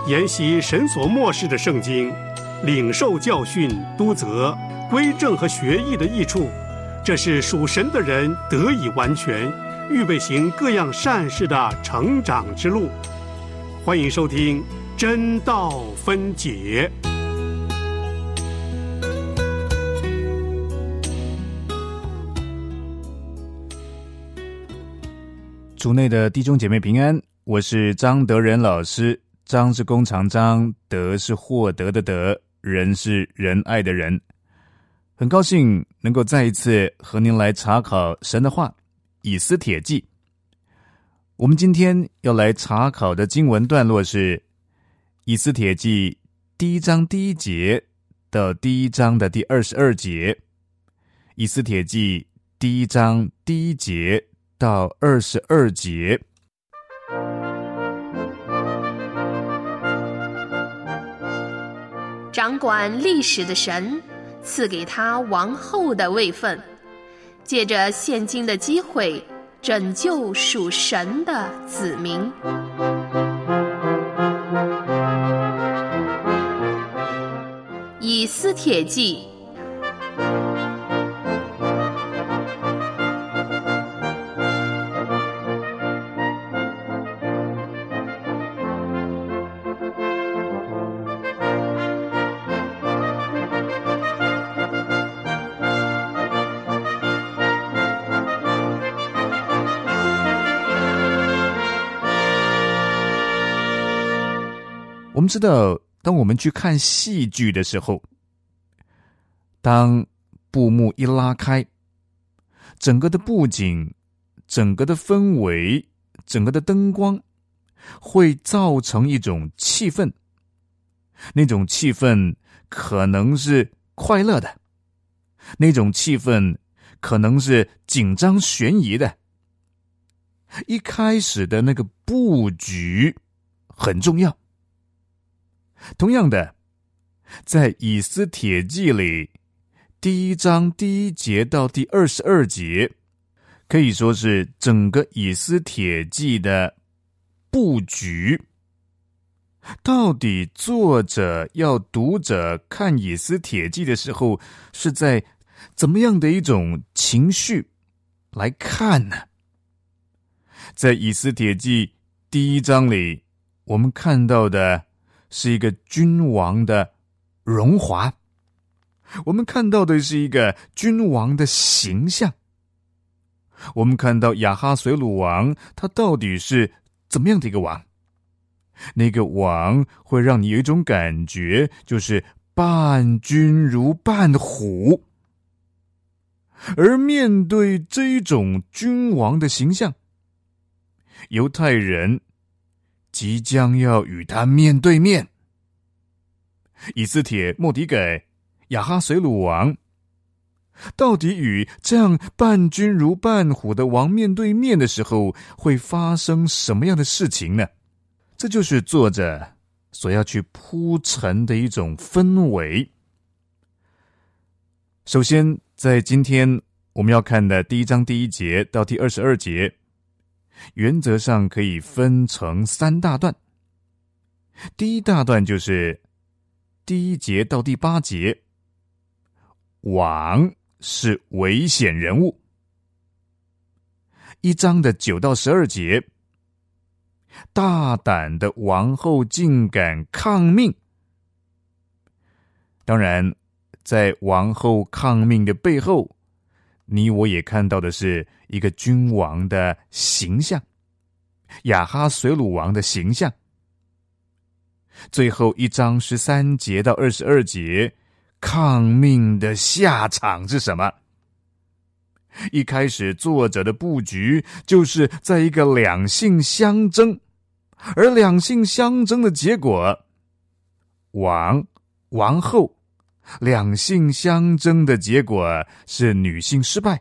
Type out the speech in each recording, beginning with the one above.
研习神所默示的圣经，领受教训、督责、归正和学义的益处，这是属神的人得以完全，预备行各样善事的成长之路。欢迎收听真道分解。 主内的弟兄姐妹平安，我是张德仁老师。张是弓长张，德是获得的德，仁是仁爱的仁。很高兴能够再一次和您来查考神的话，以斯帖记。我们今天要来查考的经文段落是以斯帖记第1章第1节到第1章的第22节。以斯帖记第1章第1节到22节。 掌管历史的神赐给他王后的位分，借着现今的机会拯救属神的子民。以斯帖记。 我们知道，当我们去看戏剧的时候，当布幕一拉开，整个的布景、整个的氛围、整个的灯光会造成一种气氛，那种气氛可能是快乐的，那种气氛可能是紧张悬疑的。一开始的那个布局很重要。同样的，在以斯帖记里第1章第1节到第22节，可以说是整个以斯帖记的布局。到底作者要读者看以斯帖记的时候，是在怎么样的一种情绪来看呢？在以斯帖记第1章里，我们看到的是一个君王的荣华，我们看到的是一个君王的形象。我们看到亚哈随鲁王，他到底是怎么样的一个王？那个王会让你有一种感觉，就是伴君如伴虎。而面对这一种君王的形象，犹太人即将要与他面对面。以斯帖、末底改、亚哈随鲁王到底与这样伴君如伴虎的王面对面的时候，会发生什么样的事情呢？这就是作者所要去铺陈的一种氛围。首先，在今天我们要看的第1章第1节到第22节，原则上可以分成3大段。第一大段就是第1节到第8节，王是危险人物。1章的9到12节，大胆的王后竟敢抗命。当然，在王后抗命的背后，你我也看到的是一个君王的形象，亚哈随鲁王的形象。最后1章13节到22节，抗命的下场是什么？一开始作者的布局就是在一个两性相争，而两性相争的结果，王、王后两性相争的结果是女性失败。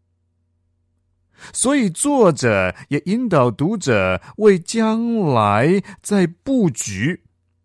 所以作者也引导读者为将来在布局。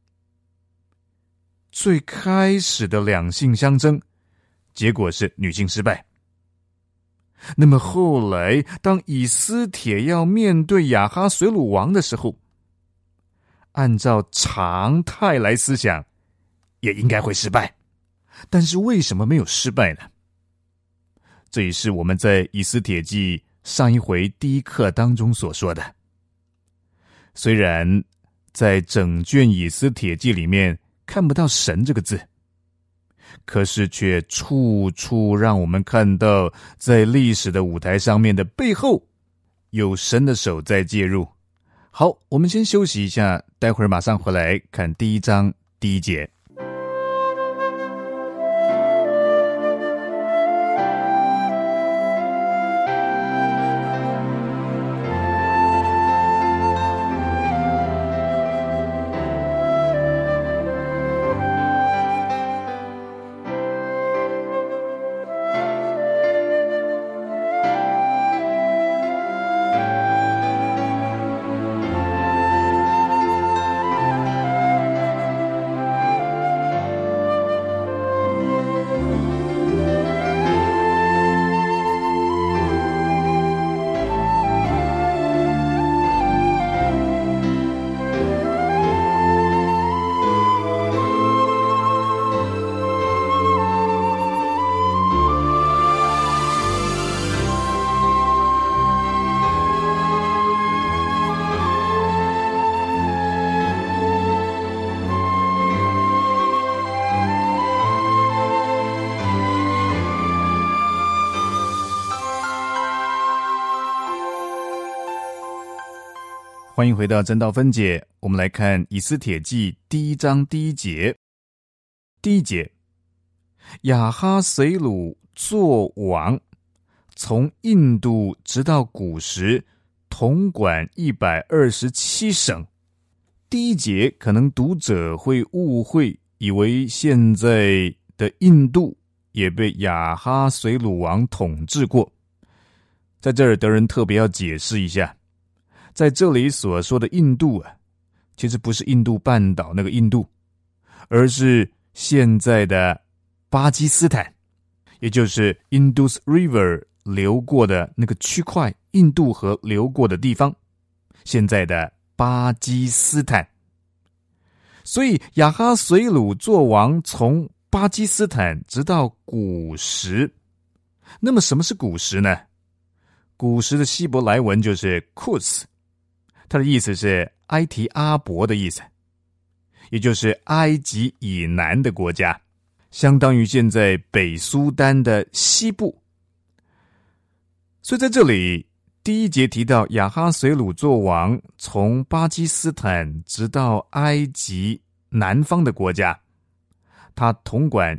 最开始的两性相争，结果是女性失败。那么后来，当以斯帖要面对亚哈随鲁王的时候， 按照常态来思想，也应该会失败。但是为什么没有失败呢？这也是我们在以斯帖记上一回第一课当中所说的。虽然在整卷以斯帖记里面看不到神这个字，可是却处处让我们看到在历史的舞台上面的背后有神的手在介入。好，我们先休息一下，待会儿马上回来看第一章第一节。欢迎回到真道分解，我们来看以斯帖记第一章第一节。第一节，亚哈随鲁作王，从印度直到古时，统管127省。第一节可能读者会误会，以为现在的印度也被亚哈随鲁王统治过。在这儿德人特别要解释一下，在这里所说的印度啊，其实不是印度半岛那个印度，而是现在的巴基斯坦，也就是 Indus River 流过的那个区块，印度河流过的地方，现在的巴基斯坦。所以亚哈随鲁作王，从巴基斯坦直到古时。那么什么是古时呢？古时的希伯来文就是 Kus， 它的意思是埃提阿伯的意思，也就是埃及以南的国家，相当于现在北苏丹的西部。所以在这里第一节提到亚哈随鲁作王，从巴基斯坦直到埃及南方的国家，他统管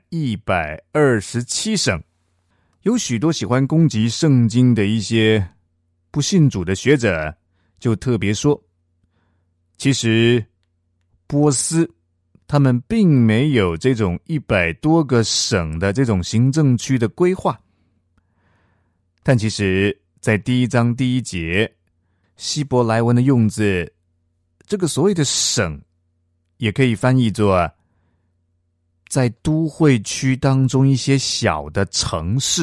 127省。有许多喜欢攻击圣经的一些不信主的学者就特别说，其实波斯他们并没有这种100多个省的这种行政区的规划。但其实在第一章第一节希伯来文的用字，这个所谓的省也可以翻译作在都会区当中一些小的城市。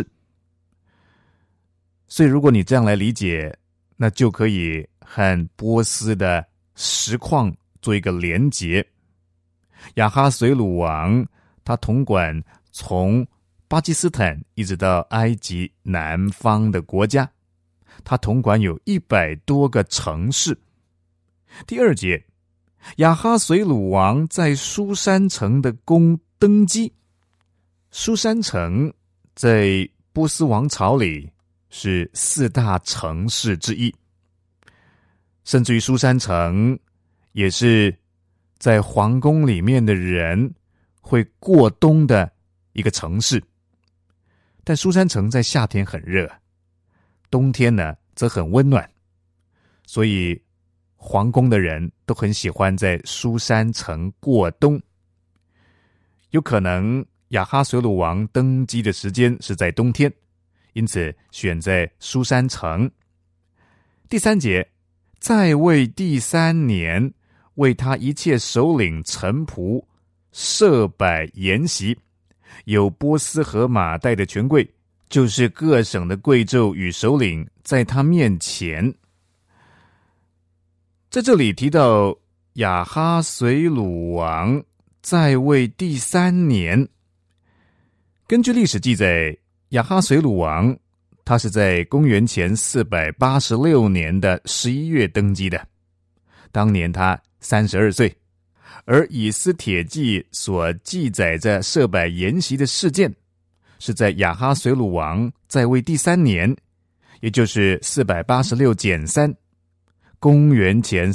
所以如果你这样来理解，那就可以和波斯的实况做一个连结。亚哈随鲁王他统管从巴基斯坦一直到埃及南方的国家，他统管有100多个城市。第二节，亚哈随鲁王在书珊城的宫登基。书珊城在波斯王朝里是4大城市之一，甚至于书珊城也是在皇宫里面的人会过冬的一个城市。但书珊城在夏天很热，冬天呢则很温暖，所以皇宫的人都很喜欢在书珊城过冬。有可能亚哈随鲁王登基的时间是在冬天，因此选在书珊城。第三节，在位第3年，为他一切首领臣仆设摆筵席，有波斯和马代的权贵，就是各省的贵胄与首领，在他面前。在这里提到亚哈随鲁王在位第3年。根据历史记载，亚哈随鲁王他是在公元前486年的11月登基的，当年他32岁。而以斯帖记所记载着设摆筵席的事件，是在亚哈随鲁王在位第3年，也就是486减3，公元前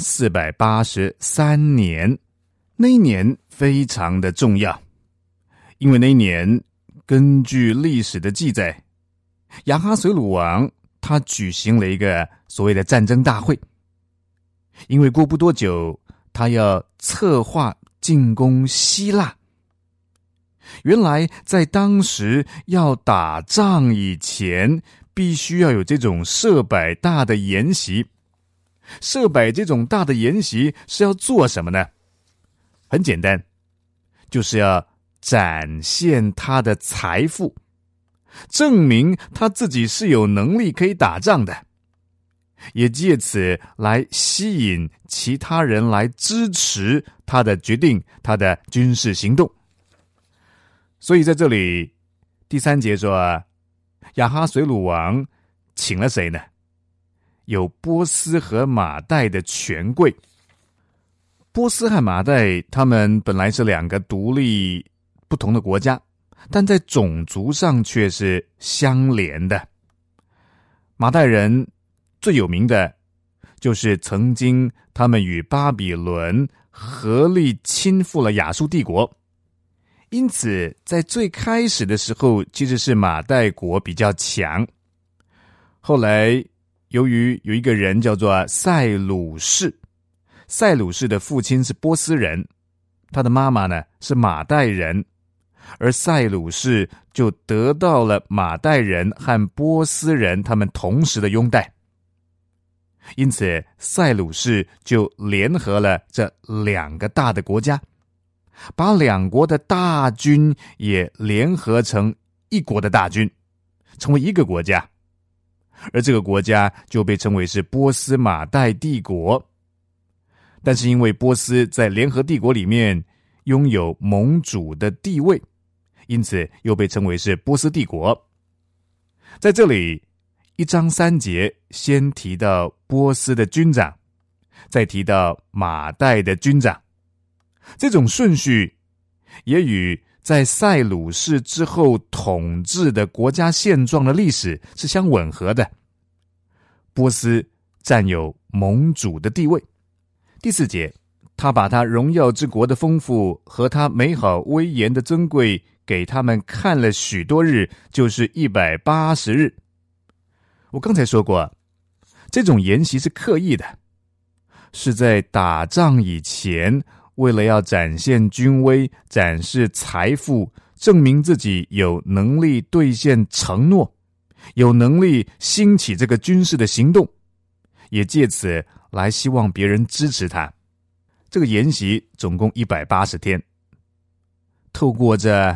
483年。那一年非常的重要，因为那一年根据历史的记载，亚哈随鲁王他举行了一个所谓的战争大会，因为过不多久他要策划进攻希腊。原来在当时要打仗以前，必须要有这种设摆大的筵席。设摆这种大的筵席是要做什么呢？很简单，就是要展现他的财富，证明他自己是有能力可以打仗的，也借此来吸引其他人来支持他的决定，他的军事行动。所以在这里第3节说，亚哈随鲁王请了谁呢？有波斯和马代的权贵。波斯和马代他们本来是2个独立不同的国家，但在种族上却是相连的。马代人最有名的就是曾经他们与巴比伦合力倾覆了亚述帝国，因此在最开始的时候其实是马代国比较强。后来由于有一个人叫做塞鲁士，塞鲁士的父亲是波斯人，他的妈妈呢是马代人，而塞鲁士就得到了马代人和波斯人他们同时的拥戴。因此塞鲁士就联合了这2个大的国家，把2国的大军也联合成一国的大军，成为一个国家，而这个国家就被称为是波斯马代帝国。但是因为波斯在联合帝国里面拥有盟主的地位，因此又被称为是波斯帝国。在这里1章3节先提到波斯的军长，再提到马代的军长，这种顺序也与在塞鲁士之后统治的国家现状的历史是相吻合的。波斯占有盟主的地位。第4节，他把他荣耀之国的丰富和他美好威严的尊贵给他们看了许多日，就是180日。我刚才说过，这种筵席是刻意的，是在打仗以前，为了要展现军威，展示财富，证明自己有能力兑现承诺，有能力兴起这个军事的行动，也借此来希望别人支持他。这个筵席总共180天，透过这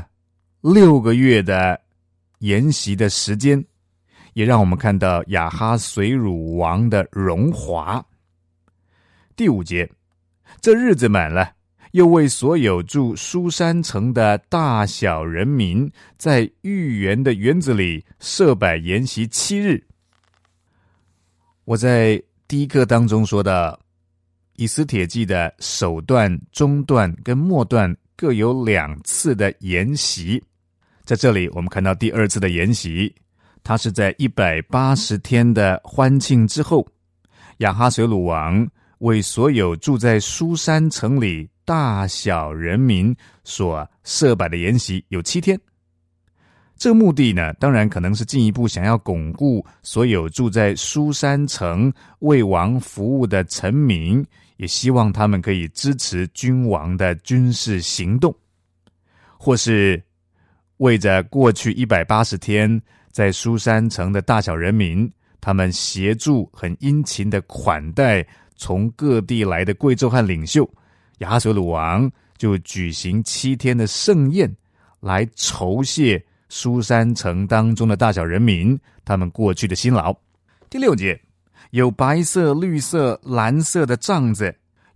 6个月的筵席的时间，也让我们看到亚哈随鲁王的荣华。第5节，这日子满了，又为所有住书珊城的大小人民，在御园的园子里设摆筵席7日。我在第1课当中说到，以斯帖记的首段、中段跟末段各有2次的筵席。在这里我们看到第2次的筵席，它是在180天的欢庆之后，亚哈随鲁王为所有住在书珊城里大小人民所设摆的筵席有7天。这个目的呢，当然可能是进一步想要巩固所有住在书珊城为王服务的臣民，也希望他们可以支持君王的军事行动，或是为着过去180天在书珊城的大小人民，他们协助很殷勤的款待从各地来的贵胄和领袖，亚哈随鲁王就举行7天的盛宴，来酬谢书珊城当中的大小人民他们过去的辛劳。第6节，有白色、绿色、蓝色的帐子，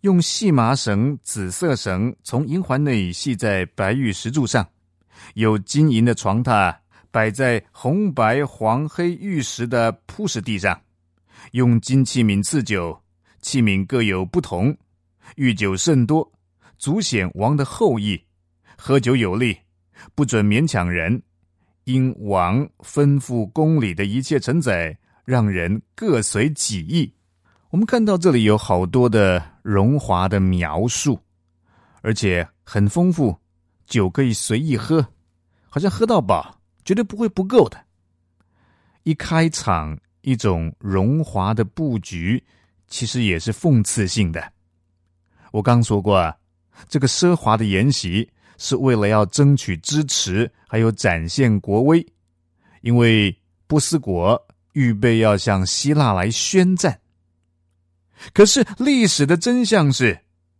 用细麻绳、紫色绳从银环内系在白玉石柱上，有金银的床榻摆在红白黄黑玉石的铺石地上，用金器皿赐酒，器皿各有不同，御酒甚多，足显王的厚意，喝酒有力，不准勉强人，因王吩咐宫里的一切臣宰，让人各随己意。我们看到这里有好多的荣华的描述，而且很丰富，酒可以随意喝，好像喝到饱，绝对不会不够的。一开场，一种荣华的布局，其实也是讽刺性的。我刚说过啊，这个奢华的筵席是为了要争取支持，还有展现国威，因为波斯国预备要向希腊来宣战。可是历史的真相是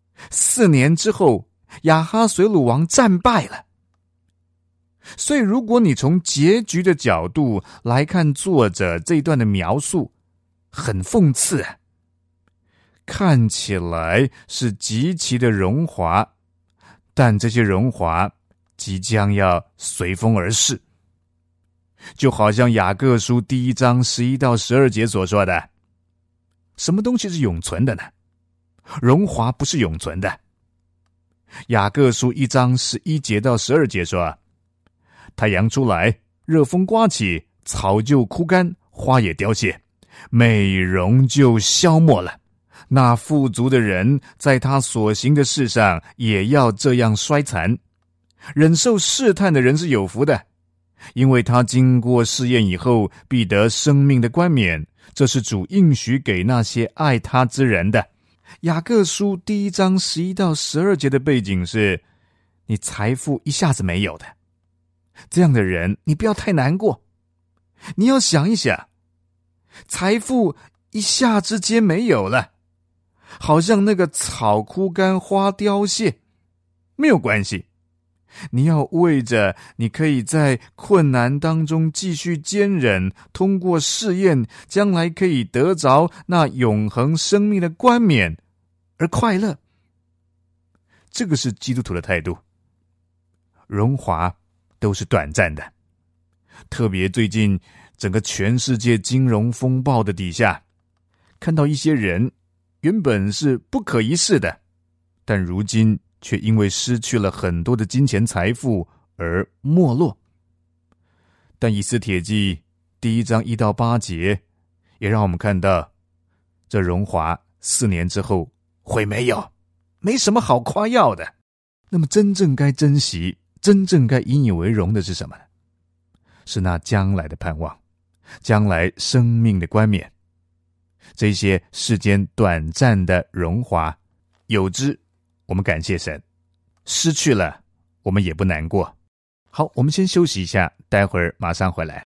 ，4年之后亚哈随鲁王战败了。所以如果你从结局的角度来看作者这一段的描述，很讽刺啊。看起来是极其的荣华，但这些荣华即将要随风而逝。就好像雅各书1章11到12节所说的，什么东西是永存的呢？荣华不是永存的。雅各书1章11节到12节说，太阳出来，热风刮起，草就枯干，花也凋谢，美容就消没了。那富足的人在他所行的事上也要这样衰残。忍受试探的人是有福的，因为他经过试验以后，必得生命的冠冕，这是主应许给那些爱他之人的。雅各书1章11到12节的背景是，你财富一下子没有的，这样的人你不要太难过。你要想一想，财富一下之间没有了，好像那个草枯干花凋谢，没有关系。你要为着你可以在困难当中继续坚忍，通过试验，将来可以得着那永恒生命的冠冕而快乐。这个是基督徒的态度。荣华都是短暂的，特别最近整个全世界金融风暴的底下，看到一些人原本是不可一世的，但如今却因为失去了很多的金钱财富而没落。但以斯帖记1章1到8节也让我们看到，这荣华4年之后会没有，没什么好夸耀的。那么真正该珍惜，真正该引以为荣的是什么呢？是那将来的盼望，将来生命的冠冕。这些世间短暂的荣华，有之我们感谢神，失去了我们也不难过。好，我们先休息一下，待会儿马上回来。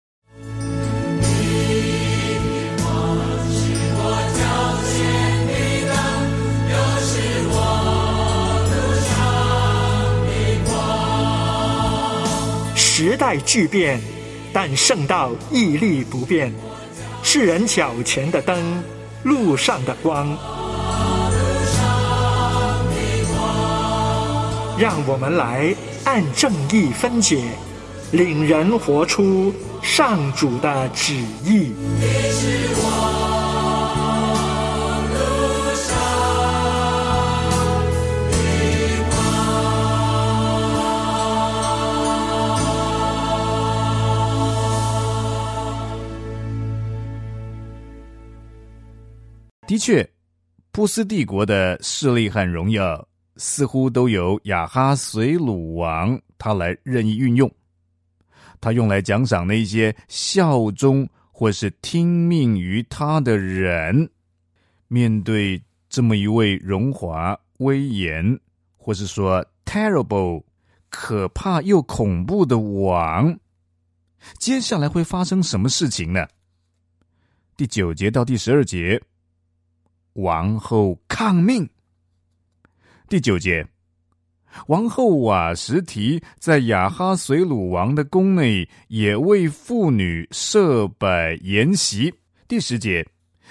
时代巨变，但圣道屹立不变。世人脚前的灯，路上的光。让我们来按正义分解，领人活出上主的旨意。 的确，波斯帝国的势力和荣耀似乎都由亚哈随鲁王他来任意运用，他用来奖赏那些效忠或是听命于他的人。面对这么一位荣华威严，或是说 terrible 可怕又恐怖的王，接下来会发生什么事情呢？第9节到第12节，王后抗命。第9节，王后瓦实提在亚哈随鲁王的宫内也为妇女设摆筵席。第10节，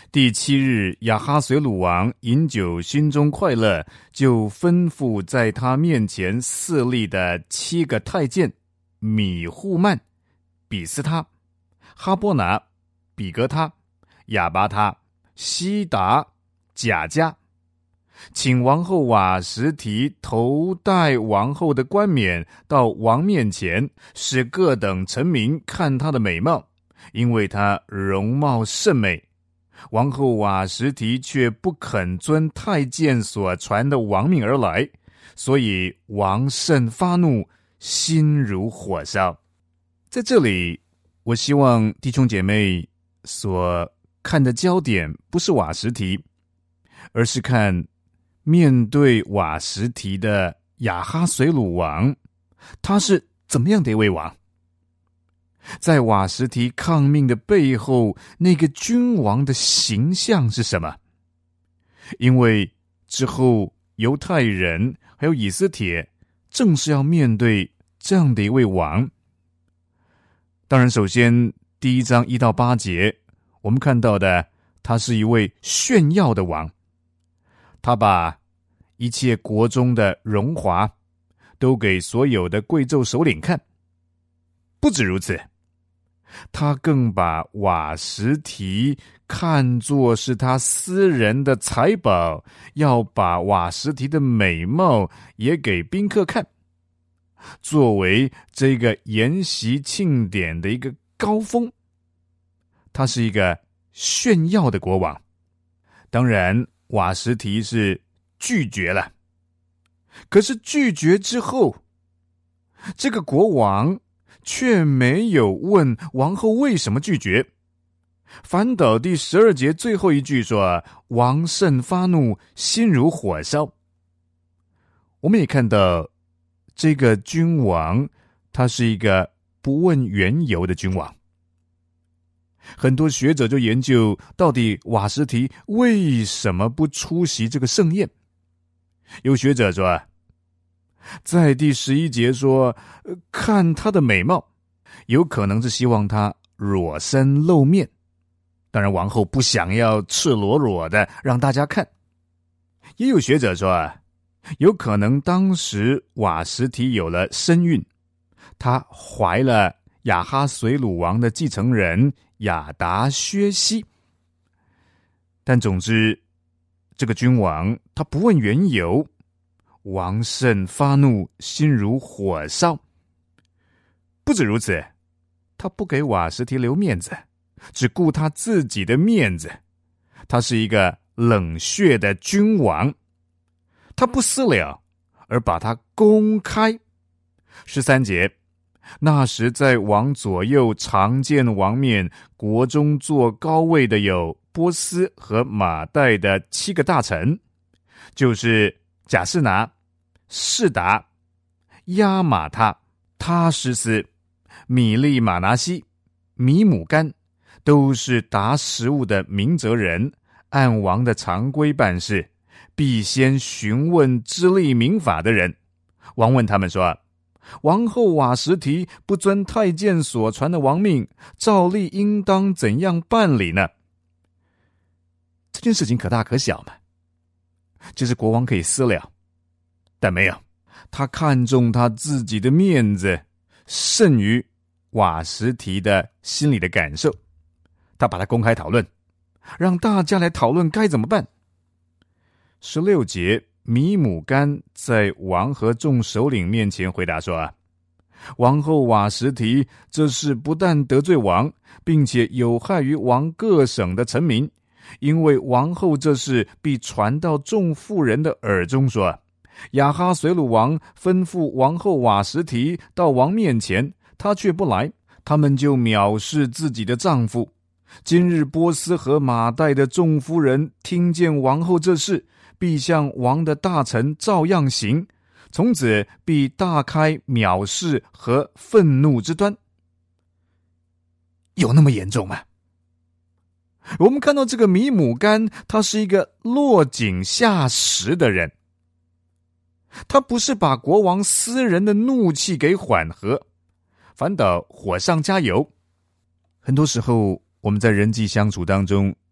第7日，亚哈随鲁王饮酒，心中快乐，就吩咐在他面前侍立的7个太监米户曼、比斯他、哈波拿、比格他、亚巴他、西达、贾加，请王后瓦实提头戴王后的冠冕到王面前，使各等臣民看她的美貌，因为她容貌甚美。王后瓦实提却不肯遵太监所传的王命而来，所以王甚发怒，心如火烧。在这里，我希望弟兄姐妹所看的焦点不是瓦实提，而是看面对瓦实提的亚哈随鲁王，他是怎么样的一位王？在瓦实提抗命的背后，那个君王的形象是什么？因为之后犹太人还有以斯帖正是要面对这样的一位王。当然，首先第1章1到8节，我们看到的他是一位炫耀的王，他把一切国中的荣华都给所有的贵胄首领看。不止如此，他更把瓦实提看作是他私人的财宝，要把瓦实提的美貌也给宾客看，作为这个筵席庆典的一个高峰。他是一个炫耀的国王。当然，瓦实提是拒绝了，可是拒绝之后，这个国王却没有问王后为什么拒绝，反倒第12节最后一句说，王甚发怒，心如火烧。我们也看到这个君王，他是一个不问缘由的君王。很多学者就研究到底瓦实提为什么不出席这个盛宴。有学者说，在第11节说看他的美貌，有可能是希望他裸身露面，当然王后不想要赤裸裸的让大家看。也有学者说，有可能当时瓦实提有了身孕，她怀了亚哈随鲁王的继承人亚达薛西。但总之，这个君王他不问缘由，王甚发怒，心如火烧。不止如此，他不给瓦实提留面子，只顾他自己的面子。他是一个冷血的君王，他不私了，而把他公开。13节，那时在王左右常见王面，国中坐高位的有波斯和马代的7个大臣，就是贾士拿、士达、亚玛他、他施斯、米利马拿西、米姆干，都是达食物的明哲人，按王的常规办事，必先询问知例明法的人。王问他们说，王后瓦实提不遵太监所传的王命，照例应当怎样办理呢？这件事情可大可小嘛，就是国王可以私了，但没有，他看重他自己的面子胜于瓦实提的心里的感受，他把它公开讨论，让大家来讨论该怎么办。16节，米姆干在王和众首领面前回答说，王后瓦实提这事不但得罪王，并且有害于王各省的臣民，因为王后这事必传到众妇人的耳中，说亚哈随鲁王吩咐王后瓦实提到王面前，她却不来，他们就藐视自己的丈夫。今日波斯和马代的众夫人听见王后这事，必向王的大臣照样行，从此必大开藐视和愤怒之端。有那么严重吗？我们看到这个米姆干，他是一个落井下石的人，他不是把国王私人的怒气给缓和，反倒火上加油。很多时候我们在人际相处当中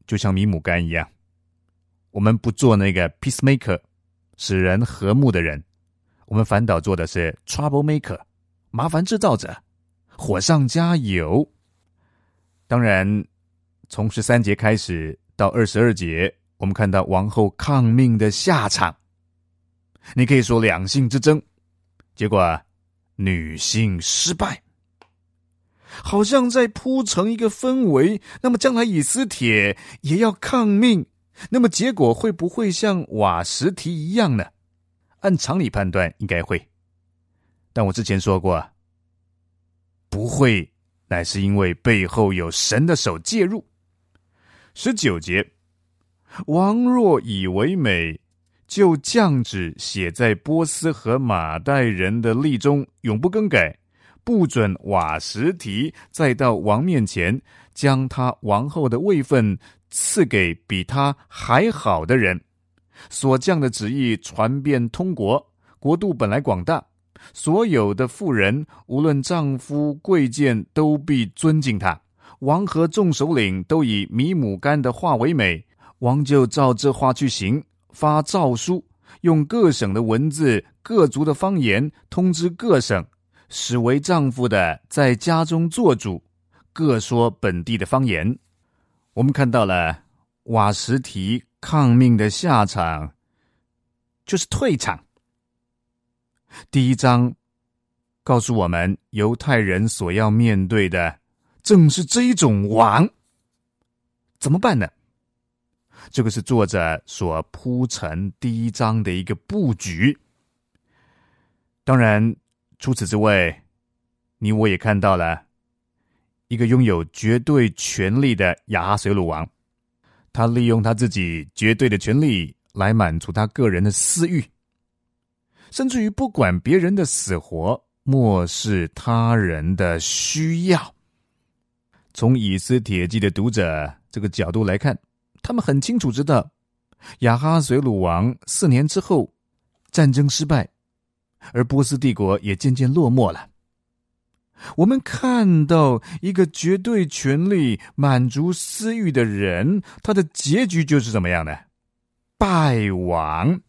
就像米姆干一样，我们不做那个 peacemaker 使人和睦的人，我们反倒做的是 trouble maker 麻烦制造者，火上加油。当然从13节开始到22节，我们看到王后抗命的下场。你可以说两性之争，结果女性失败，好像在铺成一个氛围，那么将来以斯帖也要抗命，那么结果会不会像瓦实提一样呢？按常理判断应该会，但我之前说过，不会，乃是因为背后有神的手介入。19节，王若以为美，就降旨写在波斯和马代人的例中，永不更改，不准瓦实提再到王面前，将他王后的位分赐给比他还好的人。所降的旨意传遍通国，国度本来广大，所有的妇人无论丈夫贵贱，都必尊敬他。王和众首领都以米姆干的话为美，王就照这话去行，发诏书，用各省的文字、各族的方言通知各省，使为丈夫的在家中做主，各说本地的方言。我们看到了瓦实提抗命的下场，就是退场。第1章告诉我们，犹太人所要面对的正是这一种王，怎么办呢？这个是作者所铺陈第1章的一个布局。当然除此之外，你我也看到了一个拥有绝对权力的亚哈随鲁王，他利用他自己绝对的权力来满足他个人的私欲，甚至于不管别人的死活，漠视他人的需要。从以斯帖记的读者这个角度来看，他们很清楚知道亚哈随鲁王4年之后战争失败，而波斯帝国也渐渐落寞了。我们看到一个绝对权力满足私欲的人，他的结局就是怎么样呢？败亡。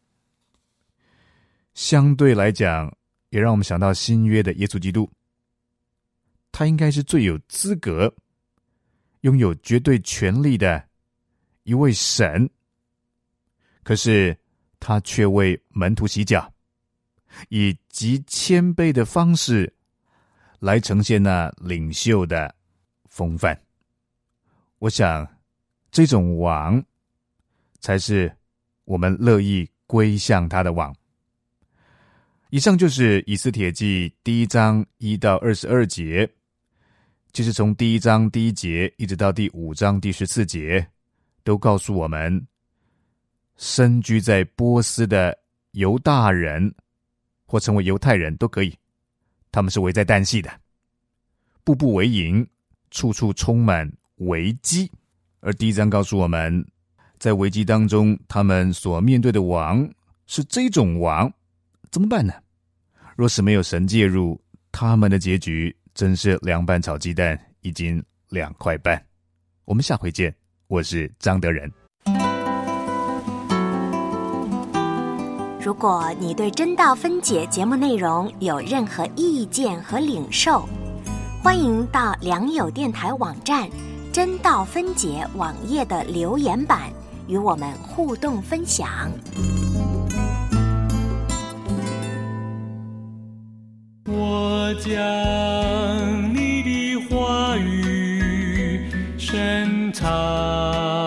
相对来讲，也让我们想到新约的耶稣基督，他应该是最有资格拥有绝对权力的一位神，可是他却为门徒洗脚，以极谦卑的方式来呈现那领袖的风范。我想这种王才是我们乐意归向他的王。以上就是以斯帖记第1章1到22节，就是从第1章第1节一直到第5章第14节，都告诉我们身居在波斯的犹大人或成为犹太人都可以，他们是危在旦夕的，步步为营，处处充满危机。而第1章告诉我们，在危机当中他们所面对的王是这种王，怎么办呢？若是没有神介入，他们的结局真是凉拌炒鸡蛋，已经2块半。我们下回见，我是张德仁。 如果你对真道分解节目内容有任何意见和领受，欢迎到良友电台网站真道分解网页的留言板与我们互动分享。 我将你的话语深藏